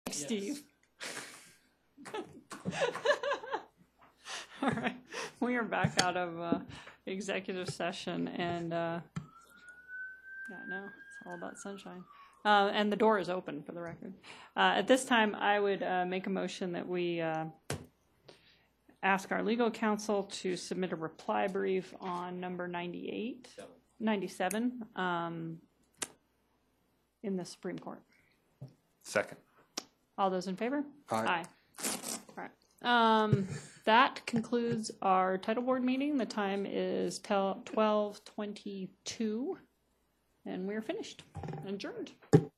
Steve. All right, we are back out of executive session, and yeah, no, it's all about sunshine. And the door is open, for the record. At this time, I would make a motion that we ask our legal counsel to submit a reply brief on number 97 in the Supreme Court. Second. All those in favor? Aye. All right. That concludes our title board meeting. The time is 12:22, and we're finished, adjourned.